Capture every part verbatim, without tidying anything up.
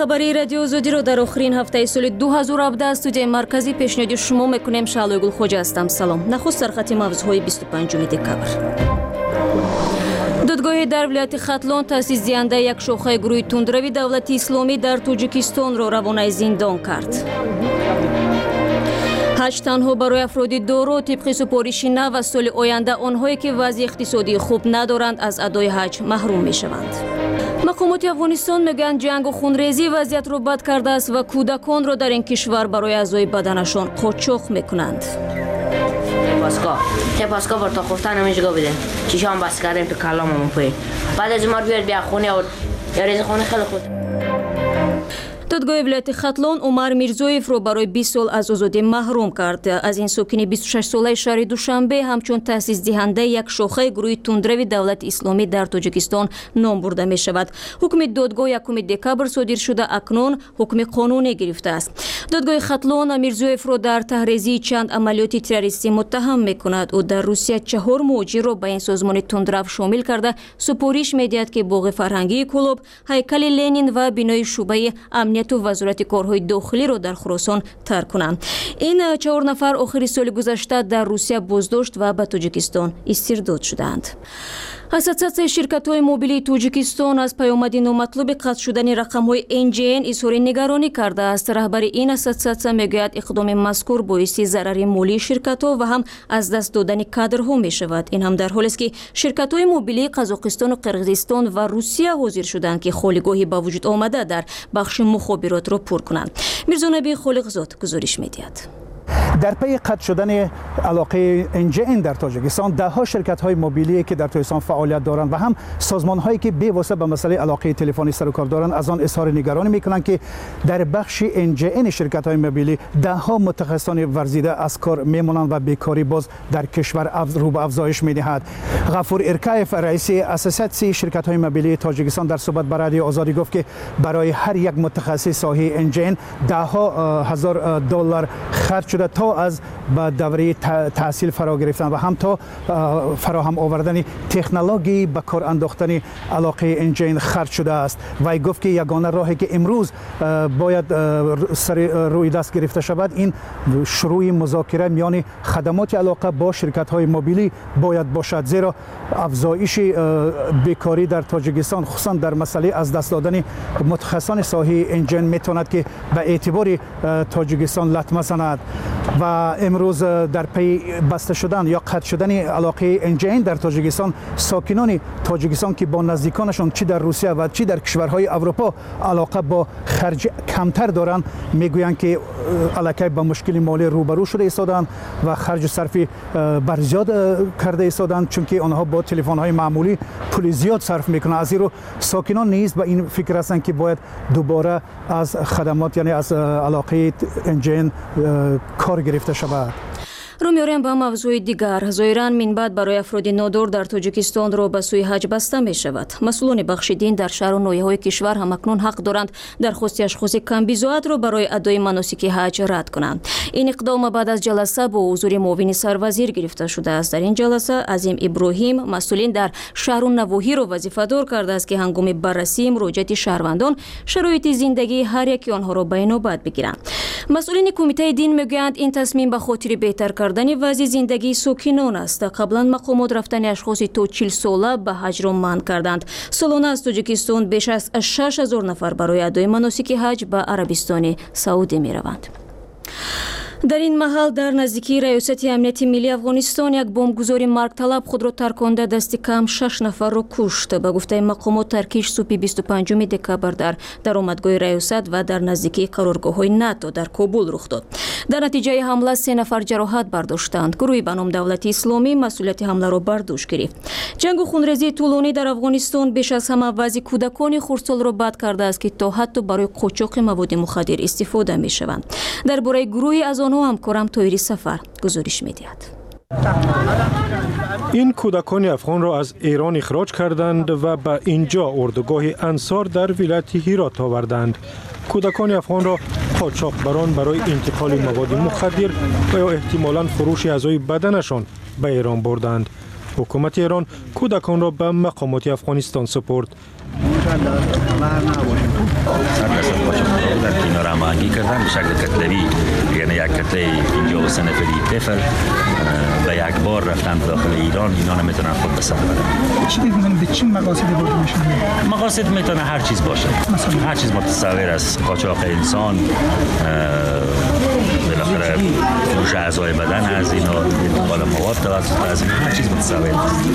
خبری رادیو آزادی رو در آخرین هفته سال دو هزار و هفده از استودیوی مرکزی پیشنهاد شما میکنیم. شعله گل خوجا هستم. سلام. نخست سرخط موضوعهای بیست و پنجم دکبر. دادگاه در ولایت ختلان تأسیس دهنده یک شاخه گروه تندروی دولت اسلامی در تاجیکستان را روانه زندان کرد. حج تنها برای افراد دارا طبق سپارش نو و سال آینده آنهایی که وضع اقتصادی خوب ندارند از ادای حج محروم می شوند. مقامات افغانستان میگن جنگ و خونریزی وضعیت را بد کرده است و کودکان را در این کشور برای اعضای بدنشان قاچاق میکنند. پاسکا چه پاسکا بر تا خفتن نمیشگاه بده چیشان بس کردیم تو کلاممون پای بعد از ما بیاد بیا خونه و یا ریز خونه خیلی خود. دادگاه ولایت ختلان عمر میرزویف را برای بیست سال از آزادی محروم کرد. از این ساکن بیست و شش ساله شهر دوشنبه همچون تأسیس دهنده یک شاخه گروه تندروی دولت اسلامی در تاجیکستان نام برده می شود. حکم دادگاه یکم دکبر صادر شده، اکنون حکم قانونی گرفته است. دادگاه ختلان میرزویف را در تحریزی چند عملیات تروریستی متهم می کند. او در روسیه چهار مهاجر را به این سازمان تندرو شامل کرده سپارش می دهد که باغ فرهنگی کلوب، هیکل لنین و بنای شعبه امنیت و وزارت کارهای داخلی را در خراسان ترک کنند. این چهار نفر آخر سال گذشته در روسیه بازداشت و به تاجیکستان استرداد شدند. اساسیاسیون شرکت‌های موبیلی تاجیکستان از پیامد نامطلوب قطع شدن رقم‌های ان جی ان اظهار نگرانی کرده است. رهبر این اساسیاسیون میگوید اقدام مذکور باعث ضرر مالی شرکت‌ها و هم از دست دادن کادرها می‌شود. این هم در حالی است که شرکت‌های موبیلی قزاقستان و قرقیزستان و روسیه حاضر شدند که خالیگاهی با وجود آمده در بخش مخابرات را پر کنند. میرزا نبی خالقزاد گزارش می‌دهد. در پی قطع شدن علاقه ان جی ان در تاجیکستان، ده ها شرکت های موبیلی که در تاجیکستان فعالیت دارند و هم سازمان هایی که به واسطه به مسئله علاقه تلفنی سر و کار دارند از آن اظهار نگرانی میکنند که در بخش ان جی ان شرکت های موبیلی ده ها متخصصان ورزیده از کار میمانند و بیکاری باز در کشور رو به افزایش میدهد. غفور ارکایف رئیس اساسیاسیون شرکت های موبیلی تاجیکستان در صحبت با رادیو آزادی گفت که برای هر یک متخصص ساحه ان جی ان ده ها هزار دلار خرج شده تا از به دوره تحصیل فرا گرفتن و هم تا فراهم آوردن تکنولوژی به کار انداختن علاقه ان جی ان خرج شده است. و گفت که یگانه راهی که امروز باید سر روی دست گرفته شود این شروع مذاکره میان خدمات علاقه با شرکت های موبیلی باید باشد، زیرا افزایش بیکاری در تاجیکستان خصوصا در مسئله از دست دادن متخصصان ساحه ان جی ان میتواند که به اعتبار تاجیکستان لطمه زند. و امروز در پی بسته شدن یا قطع شدن علاقه ان جی ان در تاجیکستان، ساکنان تاجیکستان که با نزدیکانشان چی در روسیه و چی در کشورهای اروپا علاقه با خرج کمتر دارند میگویند که الکی با مشکل مالی روبرو شده ایستادند و خرج و صرف بر زیاد کرده ایستادند، چون که آنها با تلفن های معمولی پول زیاد صرف میکنند. از این رو ساکنان نیز به این فکر هستند که باید دوباره از خدمات یعنی از علاقه ان جی ان کار گرفته شود. رو میاریم با موضوع دیگر. ظاهراً منبعد برای افراد نادار در تاجیکستان را به سوی حج بسته می شود. مسئولان بخش دین در شهر و ناحیه‌های کشور هم اکنون حق دارند درخواست اشخاص کم بی‌زائد را برای ادای مناسک حج رد کنند. این اقدام بعد از جلسه با حضور معاون سروزیر گرفته شده است. در این جلسه عظیم ابراهیم مسئولین در شهر و نواحی را وظیفه‌دار کرده است که هنگام بررسی مراجعات شهروندان شرایط زندگی هر یک آنها را به نوبت بگیرند. مسئولین کمیته دین میگویند این تصمیم به خاطر بهتر کردن وضع زندگی ساکنان است. قبلا مقامات رفتن اشخاص تا چهل ساله به حج را منع کردند. سالانه از تاجیکستان بیش از شش هزار نفر برای ادای مناسک حج به عربستان سعودی می روند. در این محل در نزدیکی ریاست امنیت ملی افغانستان یک بمبگذار مرگ طلب خود را ترکانده دست کم شش نفر را کشت. به گفته مقامات ترکیش صبح بیست و پنجم دکبر در درآمدگاه ریاست و در نزدیکی قرارگاه‌های ناتو در کابل رخ داد. در نتیجه حمله سه نفر جراحت برداشتند. گروهی به نام دولت اسلامی مسئولیت حمله را بر دوش گرفت. جنگ و خونریزی طولانی در افغانستان بیش از همه وضع کودکان خردسال را بد کرده است که تا حتی برای قاچاق مواد مخدر استفاده می‌شوند. درباره گروهی از آنها همکارم طاهری سفر گزارش می‌دهد. این کودکان افغان را از ایران اخراج کردند و به اینجا اردوگاه انصار در ولایت هرات آوردند. کودکان افغان را قاچاقبران برای انتقال مواد مخدر و یا احتمالاً فروش اعضای بدنشان به ایران بردند. حکومت ایران کودکان را به مقامات افغانستان سپرد. در کنار هماهنگی کردن به شکل کتلوی، یعنی یک کتله اینجا و سه نفری طفل به یک بار رفتن داخل ایران، اینا نمیتونن خود به سر برن. چی میگن به چه مقاصدی برده میشن؟ مقاصد میتونه هر چیز باشه، مثلا هر چیز متصور از قاچاق انسان، بالاخره فروش اعضای بدن از اینا، انتقال مواد توسط از این، هر چیز متصور است.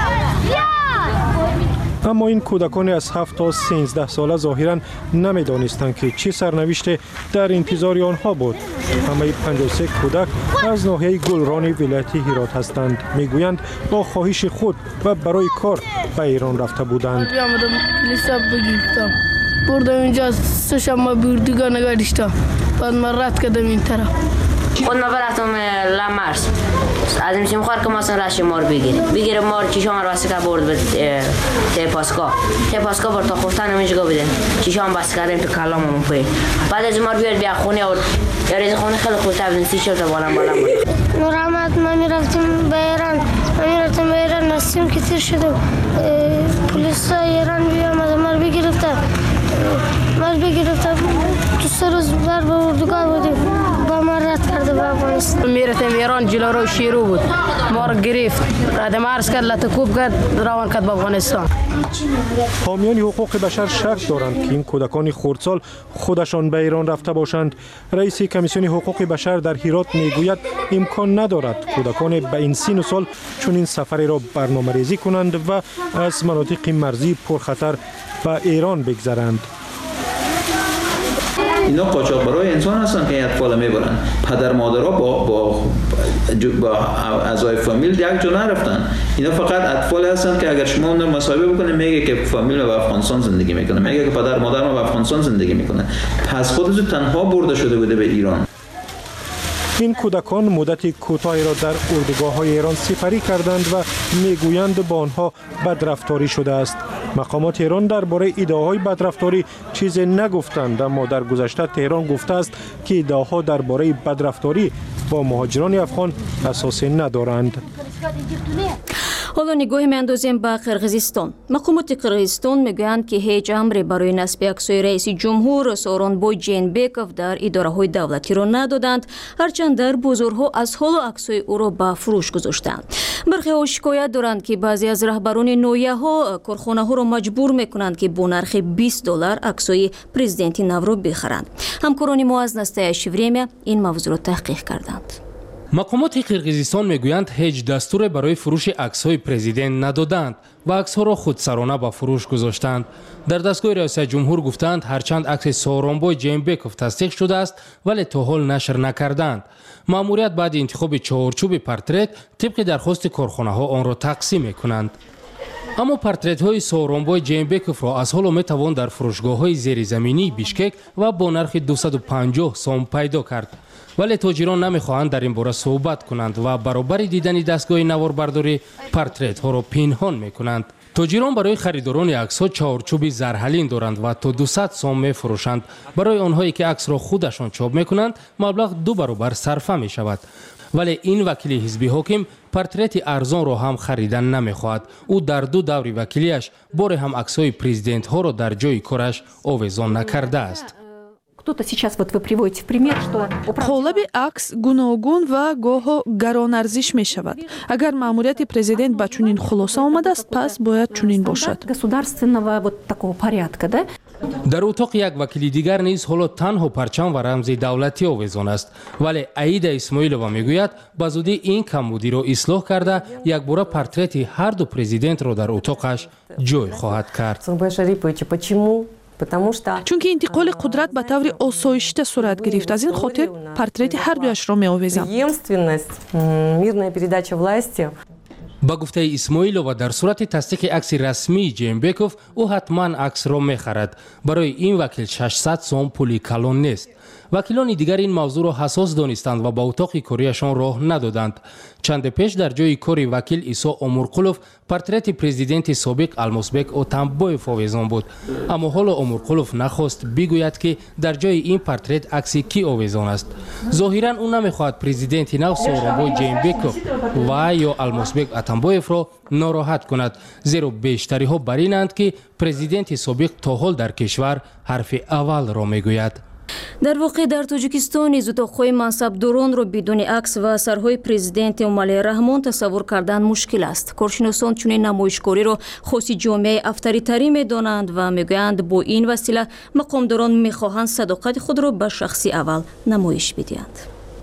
اما این کودکان از هفت تا سیزده ساله ظاهراً نمیدانستند که چه سرنوشت در انتظار آنها بود. همه پنجاه و سه کودک از ناحیه گلران ولایت هرات هستند. میگویند با خواهش خود و برای کار به ایران رفته بودند. آمدم لیساب بگیرم، بردم اینجا سه شنبه بردگاه نگردشتم، بعد من رد کردم این طرف. خود ما برفتم لامارس، از این سیم خواهر که ما سن رشت مار بگیریم بگیریم مار چیشان رو واسه که برد به ته پاسکا ته پاسکا بر تا خفتن همیشگاه بده چیشان بس کردیم تو کلاممون پای بعد از مار بیاد بیا خونه و یاری خونه خیلی خوب تبدیل سی شد بالام بالام نور احمد ما میرفتیم به ایران ما میرفتیم به ایران نسیم که تیر شده پلیس ایران بیام از مار بگیرفته مار بگیرفته تو سه روز بر به اردوگاه بودیم با ما رد کرده به افغانستان. میرفتیم ایران جلو رو شیرو بود ما رو گرفت رد مرز کرد لطکوب کرد روان کرد به افغانستان. حامیان حقوق بشر شک دارند که این کودکان خردسال خودشان به ایران رفته باشند. رئیس کمیسیون حقوق بشر در هرات میگوید امکان ندارد کودکان به این سن و سال چون این سفری را برنامه‌ریزی کنند و از مناطق مرزی پرخطر به ایران بگذرند. اینا قاچاقبرای انسان هستن که این اطفال میبرن. پدر مادرها با با با اعضای فامیل یک جا نرفتن. اینا فقط اطفال هستن که اگر شما اون مصاحبه بکنید میگه که فامیل به افغانستان زندگی میکنه، میگه که پدر مادر ما به افغانستان زندگی میکنه. پس خودش تنها برده شده بوده به ایران. این کودکان مدت کوتاهی را در اردوگاه‌های ایران سپری کردند و میگویند با آنها بدرفتاری شده است. مقامات ایران درباره ادعاهای بدرفتاری چیزی نگفتند، اما در گذشته تهران گفته است که ادعاها درباره بدرفتاری با مهاجران افغان اساسی ندارند. حالا نگاه میاندازیم به قرقیزستان. مقامات قرقیزستان میگویند که هیچ امری برای نصب عکسای رئیس جمهور سورونبوی جینبکوف در اداره‌های دولتی را ندادند، هرچند در بازارها از حال عکسای او را به فروش گذاشتند. برخی ها شکایت دارند که بعضی از رهبران نویه‌ها کارخانه‌ها را مجبور میکنند که با نرخ بیست دلار عکسای پرزیدنت نو را بخرند. همکاران ما از نستایش وریم این موضوع را تحقیق کردند. مقامات قرقیزستان میگویند هیچ دستور برای فروش عکس‌های پرزیدنت ندادند و عکس‌ها را خودسرانه به فروش گذاشتند. در دستگاه ریاست جمهور گفتند هرچند عکس سورونبوی جینبکوف تصدیق شده است ولی تا حال نشر نکردند. مأموریت بعد انتخاب چهارچوب پورترت طبق درخواست کارخانه‌ها آن را تقسیم می‌کنند. اما پورترت های سورونبوی جینبکوف را از حال می توان در فروشگاه های زیرزمینی بیشکک و با نرخ دویست و پنجاه سوم پیدا کرد. ولی تاجران نمیخواهند در این باره صحبت کنند و برابر دیدن دستگاه نواربرداری پورترت ها را پنهان میکنند. تاجران برای خریداران عکس ها چهارچوب زرحلین دارند و تا دویست سوم می فروشند. برای آنهایی که عکس را خودشان چاپ میکنند مبلغ دو برابر صرفه می شود. ولی این وکیل حزبی حاکم پورترت ارزان را هم خریدن نمیخواهد. او در دو دور وکیلیش بار هم عکس‌های پرزیدنت ها را در جای کارش آویزان نکرده است. қолаби акс гуногун ва гоҳо гаронарзиш мешавад. агар маъмурияти президент ба чунин хулоса омадааст пас бояд чунин бошад. در اتاق یک وکیل دیگر نیز حالا تنها پرچم و رمز دولتی آویزان است، ولی عیدا اسماعیلووا میگوید به زودی این کمبودی را اصلاح کرده یک باره پورترت هر دو پرزیدنت را در اتاقش جای خواهد کرد. чунки интиқоли қудрат ба таври осоишта сурат гирифт. аз ин хотир портрети ҳардуяшро меовезам. با گفته اسماعیلووا در صورت تصدیق عکس رسمی جینبکوف او حتما عکس را میخرد. برای این وکیل ششصد سوم پولی کلان نیست. وکیلان دیگر این موضوع را حساس دانستند و به اتاق کاریشان راه ندادند. چند پیش در جای کار وکیل عیسی امورقلوف پورترت پرزیدنت سابق المازبک اتمبایف آویزان بود، اما حالا امورقلوف نخواست بگوید که در جای این پورترت عکس کی آویزان است. ظاهرا او نمیخواهد پرزیدنت نو سورونبای جیمبکوف و یا المازبک اتمبایف را ناراحت کند، زیرا بیشتری ها بر اینند که پرزیدنت سابق تا حال در کشور حرف اول را میگوید. در واقع در تاجیکستان از اتاق‌های منصبداران را بدون عکس و اثرهای پرزیدنت امالی رحمان تصور کردن مشکل است. کارشناسان چنین نمایشگاری را خاص جامعه افطاری‌تری می‌دانند و می‌گویند با این وسیله مقامداران می‌خواهند صداقت خود را به شخصی اول نمایش بدهند.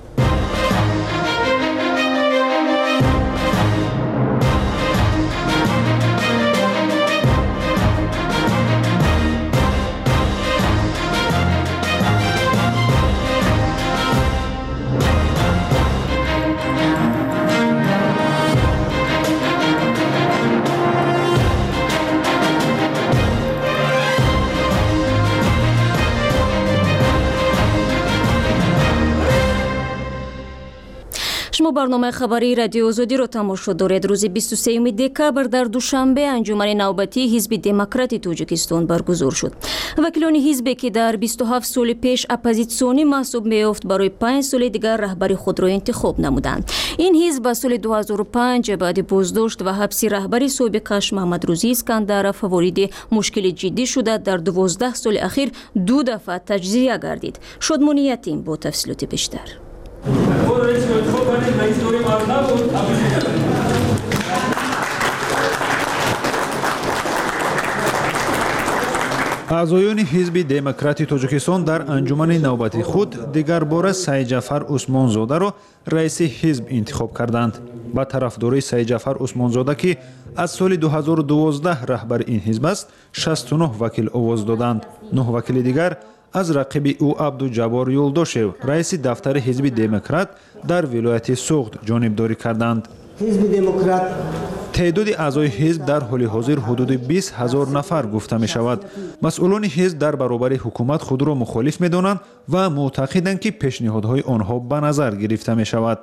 شما برنامه خبری رادیو آزادی را تماشا دارید. روز بیست و سوم دکبر در دوشنبه انجمن نوبتی حزب دموکرات تاجیکستان برگزار شد. وکیلان حزبی که در بیست و هفت سال پیش اپوزیسیونی محسوب می‌یافت برای پنج سال دیگر رهبری خود را انتخاب نمودند. این حزب به سال دو هزار و پنج بعد بازداشت و حبس رهبری سابقش محمد روزی اسکندرов وارد مشکل جدی شده در دوازده سال اخیر دو دفعه تجزیه گردید. شادمان یتیم با تفصیلات بیشتر. اعضایان حزب دموکرات تاجیکستان در انجمن نوبتی خود دیگر بار سعید جعفر عثمانزاده را رئیس حزب انتخاب کردند. با طرفداری سعید جعفر عثمانزاده که از سال دو هزار و دوازده رهبر این حزب است، شصت و نه وکیل آواز دادند. نه وکیل دیگر از رقیب او عبدالجبار یولداشев رئیس دفتر حزب دموکرات در ولایت سوغد جانبداری کردند. حزب دموکرات تعداد اعضای حزب در حال حاضر حدود بیست هزار نفر گفته می شود. مسئولان حزب در برابر حکومت خود را مخالف می دانند و معتقدند که پیشنهادهای آنها به نظر گرفته می شود.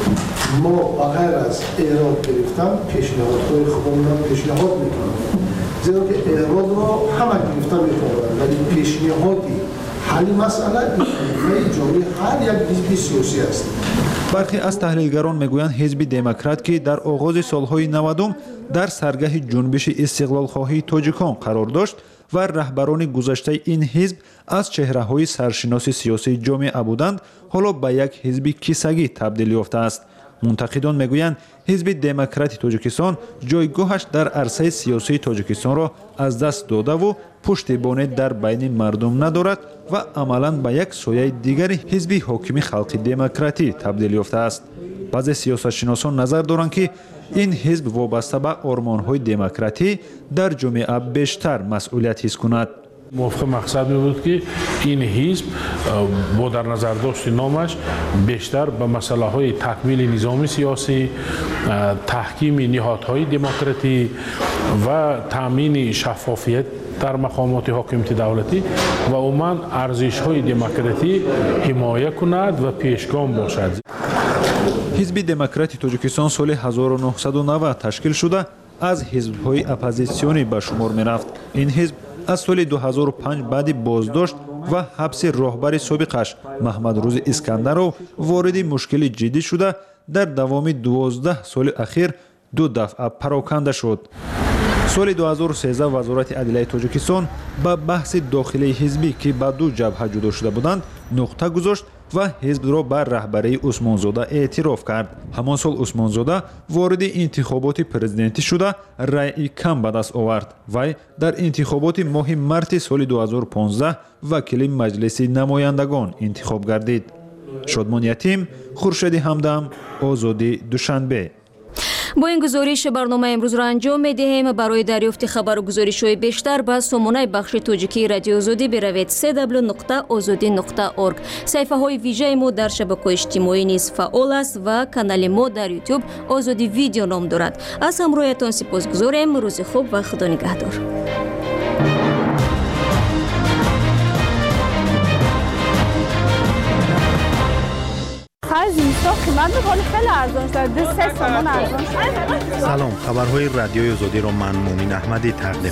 ما بغیر از اعراب گرفتن پیشنهادهای خودمون پیشنهاد میکنیم، زیرا که اعراب را همه گرفته میکنند، ولی پیشنهادی حل مسئله این جامعه هر یک حزب سیاسی است. برخی از تحلیلگران میگویند حزب دموکرات که در آغاز سالهای نود در سرگاه جنبش استقلال خواهی تاجیکان قرار داشت و رهبران گذشته این حزب از چهره‌های سرشناس سیاسی جامعه بودند، حالا به یک حزب کیسگی تبدیل یافته است. منتقدان میگویند حزب دموکرات تاجیکستان جایگاهش در عرصه سیاسی تاجیکستان را از دست داده و پشتیبانی در بین مردم ندارد و عملاً به یک سایه دیگر حزب حاکم خلق دموکراتی تبدیل یافته است. بعضی سیاستشناسان نظر دارند که این حزب وابسته به آرمان‌های دموکراتی در جامعه بیشتر مسئولیت حس کند. موافق مقصد می بود که این حزب با در نظر داشت نامش بیشتر به مسئله های تکمیل نظام سیاسی، تحکیم نهادهای دموکراتی و تامین شفافیت در مقامات حاکمیت دولتی و عموما ارزش های دموکراتی حمایت کند و پیشگام باشد. حزب دموکرات تاجیکستان سال هزار و نهصد و نود تشکیل شده از حزب‌های اپوزیسیونی به شمار می‌رفت. این حزب از سال دو هزار و پنج بعد بازداشت و حبس راهبر سابقش محمد روزی اسکندرov وارد مشکل جدی شده در دوام دوازده سال اخیر دو دفعه پراکنده شد. سال دو هزار و سیزده وزارت عدلیه تاجیکستان با بحث داخلی حزبی که به دو جبهه جدا شده بودند نقطه گذاشت و حزب را بر رهبری عثمانزاده اعتراف کرد. همان سال عثمانزاده وارد انتخابات پرزیدنتی شده رأی کم به دست آورد. وی در انتخابات ماه مارس سال دو هزار و پانزده وکیل مجلس نمایندگان انتخاب گردید. شادمان یتیم، خورشید همدم، آزادی دوشنبه. با این گزارش برنامه امروز را انجام می‌دهیم. برای دریافت خبر و گزارش‌های بیشتر به سامانه بخش تاجیکی رادیو آزادی بروید دبلیو دبلیو دبلیو نقطه آزادی نقطه اورگ. صفحه‌های ویژه ما در شبکه‌های اجتماعی نیز فعال است و کانال ما در یوتیوب آزادی ویدیو نام دارد. از همراهیتان سپاسگزاریم. روز خوب و خدا نگهدار. خرج اینستا قیمت میکنه خیلی ارزان شد دو سه تومن ارزان شد. سلام، خبرهای رادیوی آزادی را من مومن احمدی تقدیم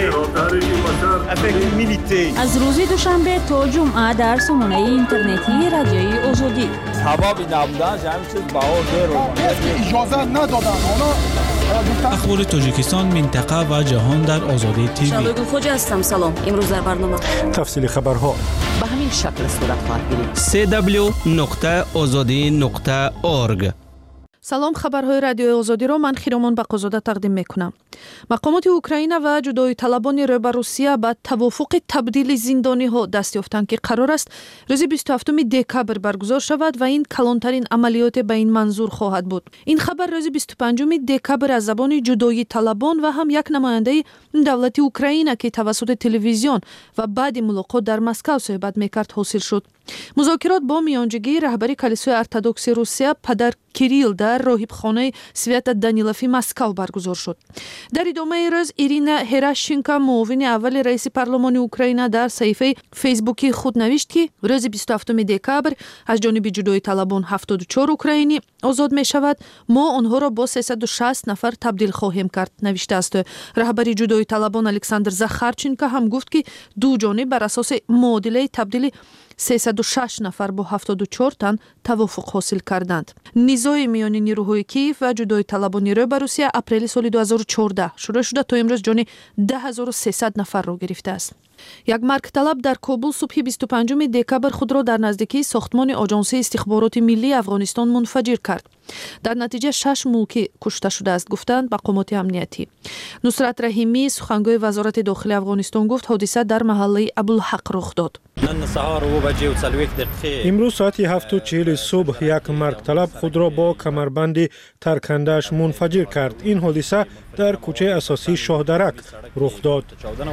می‌کنم. از روز دوشنبه تا جمعه در سامانه اینترنتی رادیوی آزادی. حبابی نبودن همین چیز بهار رو اجازه ندادن. اخبار تاجیکستان، منطقه و جهان در آزادی تیوی. شبگون خوجا هستم. سلام. امروز در برنامه تفصیل خبرها به همین شکل صورت خواهد گرفت. سی دبلیو نقطه آزادی نقطه اورگ. سلام، خبرهای رادیو آزادی را من خیرامان بقازاده تقدیم میکنم. مقامات اوکراین و جدایی طلبان رو با روسیه به توافق تبدیل زندانی ها دست یافتند که قرار است روز بیست و هفتم دکبر برگزار شود و این کلانترین عملیات به این منظور خواهد بود. این خبر روز بیست و پنجم دکبر از زبان جدایی طلبان و هم یک نماینده دولت اوکراین که توسط تلویزیون و بعد ملاقات در مسکو صحبت میکرد حاصل شد. مذاکرات با میانجیگری رهبری کلیسای ارتدوکس روسیه پدر کیریل در راهبخانه سویت دانیلوفی مسکو برگزار شد. در ادامه روز ایرینا هراشچنکو معاون اول رئیس پارلمان اوکراین در صفحه فیسبوکی خود نوشت که روز بیست و هفتم دکبر از جانب جدایی طلبان هفتاد و چهار اوکراینی آزاد می شود. ما آنها را با سیصد و شصت نفر تبدیل خواهیم کرد نوشته است. رهبری جدایی طلبان الکساندر زاخارچنکو هم گفت که دو جانب بر اساس معادله تبدیل سیصد و شش نفر با هفتاد و چهار تن توافق حاصل کردند. نزاع میان نیروهای کیف و جدایی طلبان رو با روسیه اپریل سال دو هزار و چهارده شروع شده تا امروز جان ده هزار و سیصد نفر را گرفته است. یک مرگ طلب در کابل صبح بیست و پنجم دکبر خود را در نزدیکی ساختمان آژانس استخبارات ملی افغانستان منفجر کرد. در نتیجه شش ملکی کشته شده است گفتند مقامات امنیتی. نصرت رحیمی سخنگوی وزارت داخلی افغانستان گفت حادثه در محله ابوالحق رخ داد. امروز ساعت هفت و چهل صبح یک مرگ طلب خود را با کمربند ترکنده‌اش منفجر کرد. این حادثه در کوچه اساسی شاهدرک رخ داد.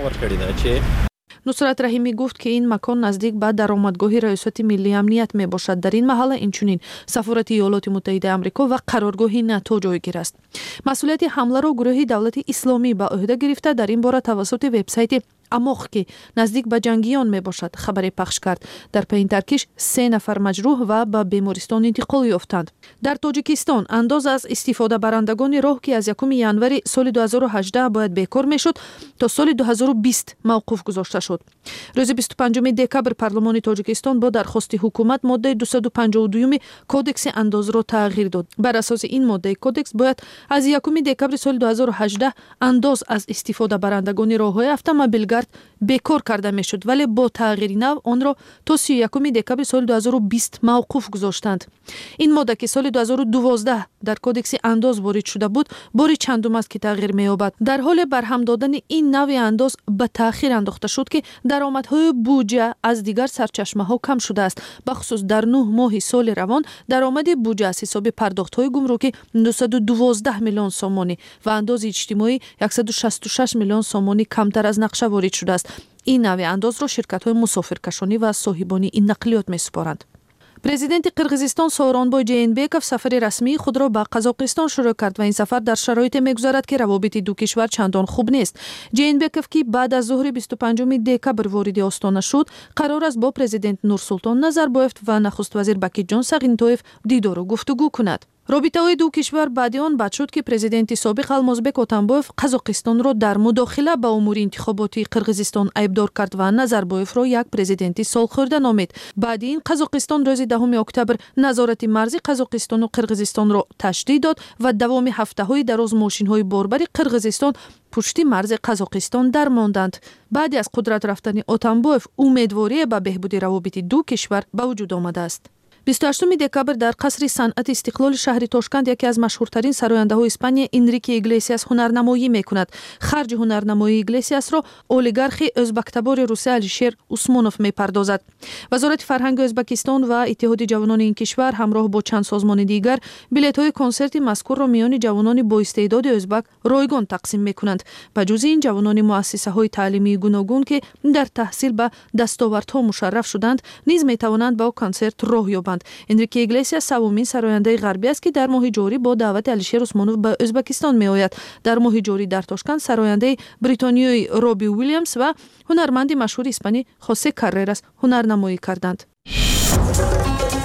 نصرت رحیمی گفت که این مکان نزدیک به درآمدگاه ریاست ملی امنیت می باشد. در این محله اینچنین سفارت ایالات متحده آمریکا و قرارگاه ناتو جایگیر است. مسئولیت حمله را گروه دولت اسلامی به عهده گرفته در این باره توسط وبسایت اماخ که نزدیک به جنگیان می باشد خبر پخش کرد. در پایین ترکیش سه نفر مجروح و به بیمارستان انتقال یافتند. در تاجیکستان انداز از استفاده برندگان راه که از یکم ژانویه سال دو هزار و هجده باید بیکار میشد تا سال دو هزار و بیست موقوف گذاشته شد. روز بیست و پنجم دکبر پارلمان تاجیکستان با درخواست حکومت ماده دویست و پنجاه و دو کودکس انداز را تغییر داد. بر اساس این ماده کودکس باید از یکم دکبر سال دو هزار و هجده انداز از استفاده برندگان راههای اتومبیل بیکار کرده می شد ولی با تغییر نو آن را تا سی و یکم دکبر سال دو هزار و بیست موقوف گذاشتند. این ماده که سال دو هزار و دوازده در کودکس انداز وارد شده بود باری چندم است که تغییر می یابد. در حال برهم دادن این نوع انداز به تأخیر انداخته شد که درآمدهای بودجه از دیگر سرچشمه ها کم شده است. بخصوص در نه ماه سال روان درآمد بودجه از حساب پرداخت های گمرکی دویست و دوازده میلیون سومانی و انداز اجتماعی صد و شصت و شش میلیون سومانی کمتر از نقشه وارد شده است. این نوع انداز را شرکت‌های مسافرکشانی و صاحبانی این نقلیات می‌سپارند. پرزیدنت قرقیزستان سورونبای جینبکوف سفر رسمی خود را به قزاقستان شروع کرد و این سفر در شرایطی می‌گذرد که روابط دو کشور چندان خوب نیست. جینبکوف که بعد از ظهر بیست و پنجم دکبر وارد آستانه شد قرار است با پرزیدنت نورسولطان نظربایف و نخست وزیر باکیجان ساغینتویف دیدار و گفتگو کند. رابطه های دو کشور بعد آن بد شد که پرزیدنت سابق المازبک اتنبایف قزاقستان را در مداخله به امور انتخاباتی قرقیزستان ایبدار کرد و نظربایف را یک پرزیدنت سالخورده نامید. بعد این قزاقستان روز دهم اکتبر نظارت مرزی قزاقستان و قرقیزستان را تشدید داد و دوام هفته های دراز ماشین های باربری قرقیزستان پشتی مرز قزاقستان در ماندند. بعد از قدرت رفتن اتنبایف امیدواری به بهبود روابط دو کشور به وجود آمده است. بیست و هشتم دکبر در قصر صنعت استقلال شهر تاشکند یکی از مشهورترین سراینده‌های اسپانیا انریکه ایگلیسیاس هنرنمایی میکند. خرج هنرنمایی ایگلیسیاس را اولیگارخ ازبک‌تبار روسیه الشیر عثمانوف میپردازد. وزارت فرهنگ ازبکستان و اتحاد جوانان این کشور همراه با چند سازمان دیگر بلیط‌های کنسرت مذکور را میان جوانان با استعداد ازبک رایگان تقسیم میکنند. به جز این جوانان مؤسسه‌های تعلیمی گوناگون که در تحصیل به دستاوردها مشرف شدند نیز میتوانند با کنسرت راه یابند. انریکه ایگلیسیاس سومین سراینده غربی است که در ماه جاری با دعوت الشیر عثمانوف به ازبکستان می آید. در ماه جاری در تاشکند سراینده بریتانیایی روبی ویلیامز و هنرمند مشهور اسپانی خوسه کاررراس هنرنمایی کردند.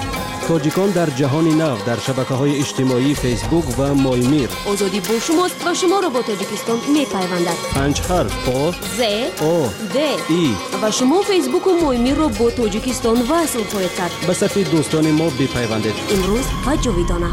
تاجیکان در جهان نو در شبکه‌های اجتماعی فیسبوک و مایمیر. آزادی با شماست و شما را با تاجیکستان می‌پیوندد. پنج حرف پا ز او د ای و شما فیسبوک و مایمیر را با تاجیکستان وصل خواهید کرد. به صفحه دوستان ما بپیوندید. امروز و جاویدانه.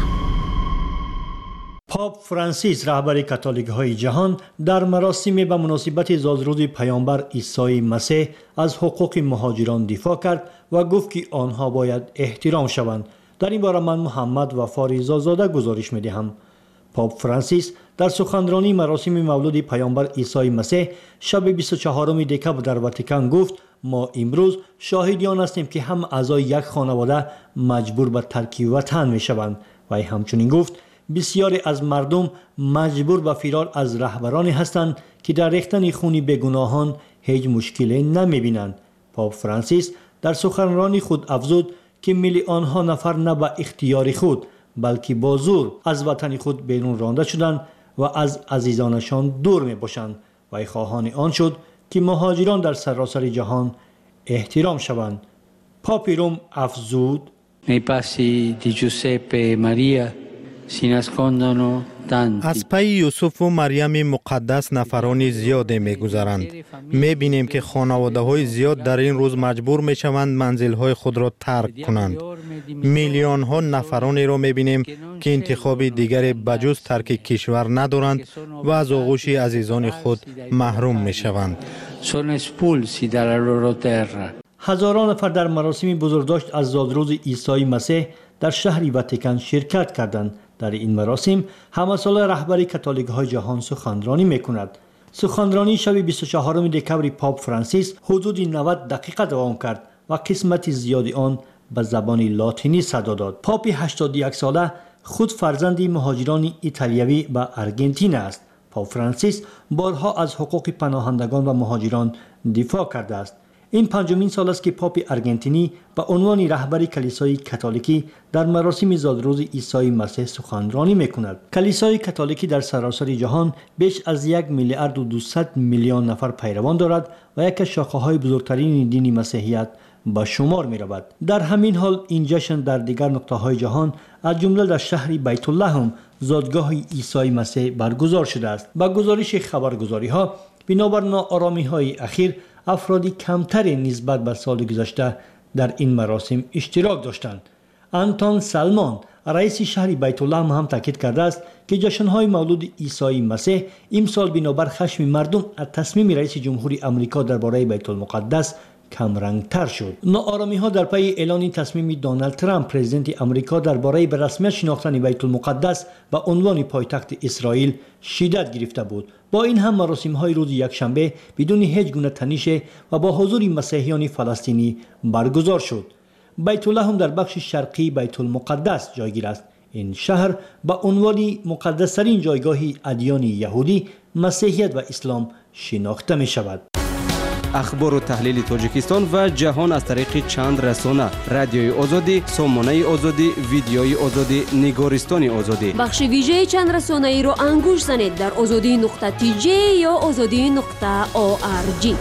پاپ فرانسیس رهبر کاتولیک‌های جهان در مراسم به مناسبت زادروز پیامبر عیسی مسیح از حقوق مهاجران دفاع کرد و گفت که آنها باید احترام شوند. در این باره من محمد وفا رضازاده گزارش می‌دهم. پاپ فرانسیس در سخنرانی مراسم مولد پیامبر عیسی مسیح شب بیست و چهارم دکبر در واتیکان گفت ما امروز شاهدان هستیم که هم اعضای یک خانواده مجبور به ترک وطن می‌شوند. و همچنین گفت بسیاری از مردم مجبور به فرار از رهبرانی هستند که در ریختن خون بیگناهان هیچ مشکلی نمی‌بینند. پاپ فرانسیس در سخنرانی خود افزود که میلیون ها نفر نه به اختیار خود بلکه با زور از وطن خود بیرون رانده شدند و از عزیزانشان دور می‌باشند و خواهان آن شد که مهاجران در سراسر جهان احترام شوند. پاپ روم افزود nei passi di Giuseppe e Maria si nascondono tanti. از پی یوسف و مریم مقدس نفران زیاد می‌گذرند. می‌بینیم که خانواده‌های زیاد در این روز مجبور می‌شوند منزل‌های خود را ترک کنند. میلیون‌ها نفرانی را می‌بینیم که انتخاب دیگری بجز ترک کشور ندارند و از آغوش عزیزان خود محروم می‌شوند. Sono espulsi dalla loro terra. هزاران نفر در مراسم بزرگداشت از زادروز عیسی مسیح در شهر واتیکان شرکت کردند. در این مراسم همه ساله رهبر کاتولیک‌های جهان سخنرانی می‌کند. سخنرانی شب بیست و چهارم دکبر پاپ فرانسیس حدود نود دقیقه دوام کرد و قسمت زیادی آن به زبان لاتینی صدا داد. پاپ هشتاد و یک ساله خود فرزند مهاجران ایتالیایی و آرژانتین است. پاپ فرانسیس بارها از حقوق پناهندگان و مهاجران دفاع کرده است. این پنجمین سال است که پاپ آرژانتینی به عنوان رهبر کلیسای کاتولیکی در مراسم زادروز عیسی مسیح سخنرانی می‌کند. کلیسای کاتولیکی در سراسر جهان بیش از یک میلیارد و دویست میلیون نفر پیروان دارد و یک از شاخه‌های بزرگترین دین مسیحیت به شمار می‌رود. در همین حال این جشن در دیگر نقطه‌های جهان از جمله در شهر بیت الله هم زادگاه عیسی مسیح برگزار شده است. با گزارش خبرگزاری‌ها بنابر ناآرامی‌های اخیر افرادی کمتر نسبت به سال گذشته در این مراسم اشتراک داشتند. آنتون سالمون رئیس شهر بیت الله هم تاکید کرده است که جشن‌های مولد عیسی مسیح امسال بنابر خشم مردم از تصمیم رئیس جمهوری آمریکا درباره بیت المقدس کم رنگتر شد. ناآرامی‌ها در پی اعلان تصمیم دونالد ترامپ پرزیدنت آمریکا درباره به رسمیت شناختن بیت المقدس به عنوان پایتخت اسرائیل شدت گرفته بود. با این هم مراسم‌های روز یکشنبه بدون هیچ گونه تنش و با حضور مسیحیان فلسطینی برگزار شد. بیت الله هم در بخش شرقی بیت المقدس جایگیر است. این شهر به عنوان مقدس‌ترین جایگاه ادیان یهودی، مسیحیت و اسلام شناخته می شود. اخبار و تحلیل تاجیکستان و جهان از طریق چند رسانه: رادیوی آزادی، سامانه آزادی، ویدیوی آزادی، نگارستان آزادی. بخش ویژه چند رسانه ای را انگوش زنید در آزادی نقطه تی جی یا آزادی نقطه او آر جی.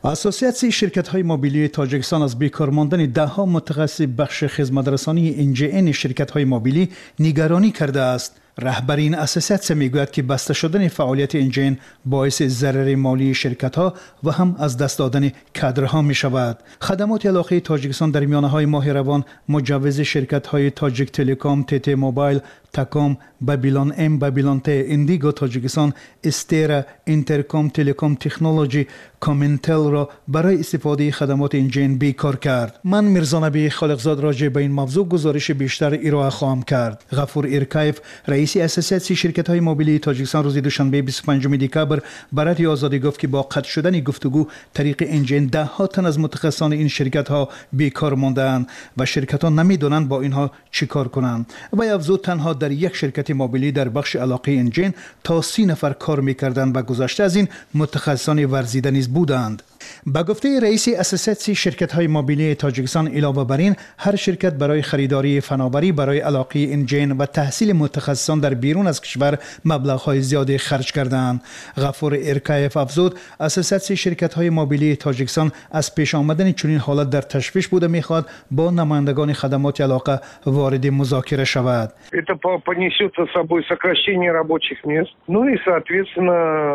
اسوسیاسیون شرکت‌های موبیلی تاجیکستان از بیکار ماندن ده‌ها متخصص بخش خدمت‌رسانی ان جی ان شرکت‌های موبیلی نگرانی کرده است. رهبر این اسوسیاسیون میگوید که بسته شدن فعالیت ان جی ان باعث ضرر مالی شرکت‌ها و هم از دست دادن کادرها می شود. خدمات علاقه تاجیکستان در میانه‌های ماه روان مجوز شرکت‌های تاجیک تلکام، تی تی موبایل، تاکام، بابیلون ام، بابیلون تی، اندیگو تاجیکستان، استرا، اینترکام تلکام تکنولوژی، کامنتل را برای استفاده خدمات ان جی ان بیکار کرد. من میرزا نبی خالقزاد راجع به این موضوع گزارش بیشتر ارائه خواهم کرد. غفور ایرکایف رئیس اسوسیاسیون شرکت‌های موبیلی تاجیکستان روز دوشنبه بیست و پنجم دکبر برای آزادی گفت که با قطع شدن گفتگو طریق ان جی ان ده ها تن از متخصصان این شرکت‌ها بیکار مانده‌اند و شرکت‌ها نمی‌دانند با اینها چیکار کنند. و افزود تنها در یک شرکت موبیلی در بخش علاقه ان جی ان تا سی نفر کار می‌کردند و گذشته از این متخصصان ورزیده نیز بودند. با گفته رئیس اسوسیاسیون شرکت‌های موبیلی تاجیکستان علاوه بر این هر شرکت برای خریداری فناوری برای علاقه ان جی ان و تحصیل متخصصان در بیرون از کشور مبلغ‌های زیادی خرج کردند. غفور ایرکایف افزود اسوسیاسیون شرکت‌های موبیلی تاجیکستان از پیش آمدن چنین حالت در تشویش بوده می‌خواد با نمایندگان خدمات علاقه وارد مذاکره شود. Это понесет за собой сокращение рабочих мест, ну и соответственно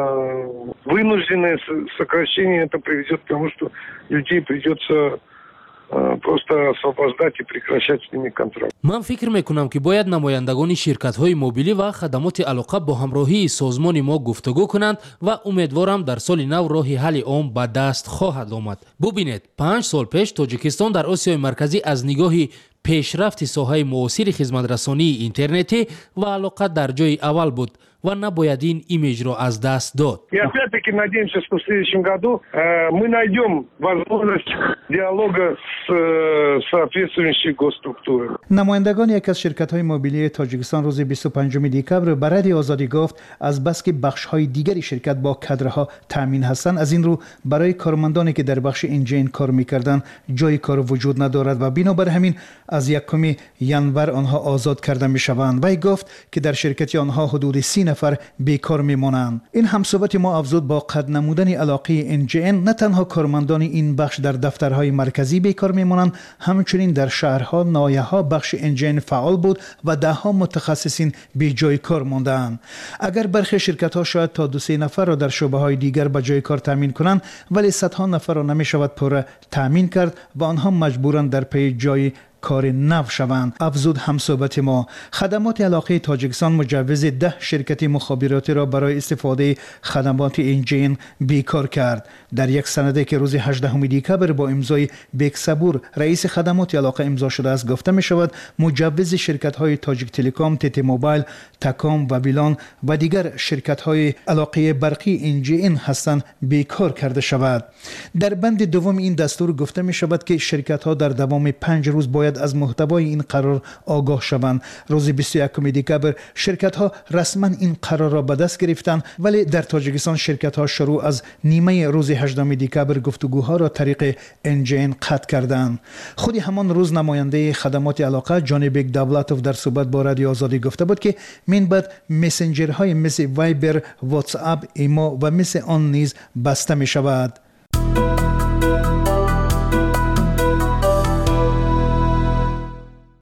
вынужденное сокращение это приведет к тому, что людей придется просто освобождать и прекращать с ними контракт. من فکر میکنم که باید نمایندگان شرکت‌های موبیلی و خدمات علاقه با همراهی سازمان ما گفتگو کنند و امیدوارم در سال نو راه حل آن به دست خواهد آمد. ببینید پنج سال پیش تاجیکستان در آسیای مرکزی از نگاه پیشرفت ساحه معاصر خدمت‌رسانی اینترنتی و علاقه در جای اول بود و نباید این ایمیج را از دست داد. И опять-таки надеемся, что в следующем году мы найдем возможность диалога с соответствующей госструктурой. نمایندگان یک از شرکت‌های موبیلی تاجیکستان روز بیست و پنجم دکبر برای آزادی گفت از بس که بخش‌های دیگری شرکت با کادرها تامین هستند از این رو برای کارمندانی که در بخش ان جی ان کار می‌کردند جای کار وجود ندارد و بنابر همین از یکم ژانویه آنها آزاد کرده می‌شوند. و گفت که در شرکت آنها حدود سی نفر بیکار میمانند. این همصحبت ما افزود با قد نمودن علاقه ان جی ان نه تنها کارمندان این بخش در دفترهای مرکزی بیکار میمانند همچنین در شهرها ناحیه‌ها بخش ان جی ان فعال بود و ده ها متخصصین بی جای کار ماندند. اگر برخی شرکت‌ها شاید تا دو سه نفر را در شعبه‌های دیگر به جای کار تامین کنند ولی صدها نفر را نمی‌شود پر تامین کرد و آنها مجبورند در پی جای کار نو شوند. افزود همصحبت ما خدمات علاقه تاجیکستان مجوز ده شرکت مخابراتی را برای استفاده خدمات ان جی ان بیکار کرد. در یک سنده که روز هجدهم دکبر با امضای بیک صبور رئیس خدمات علاقه امضا شده است گفته می شود مجوز شرکت های تاجیک تلکام، تی تی موبایل، تاکام، بابیلون و دیگر شرکت های علاقه برقی ان جی ان هستند بیکار کرده شود. در بند دوم این دستور گفته می شود که شرکت ها در دوام پنج روز باید از محتوای این قرار آگاه شوند. روز بیست و یکم دکبر شرکت ها رسما این قرار را به دست گرفتند ولی در تاجیکستان شرکت ها شروع از نیمه روز هجدهم دکبر گفتگوها را طریق ان جی ان قطع کردند. خود همان روز نماینده خدمات علاقه جانبک دولتوف در صحبت با رادیو آزادی گفته بود که من بعد مسنجرهای مثل وایبر، واتس اپ، ایمو و مثل آن نیز بسته می شود.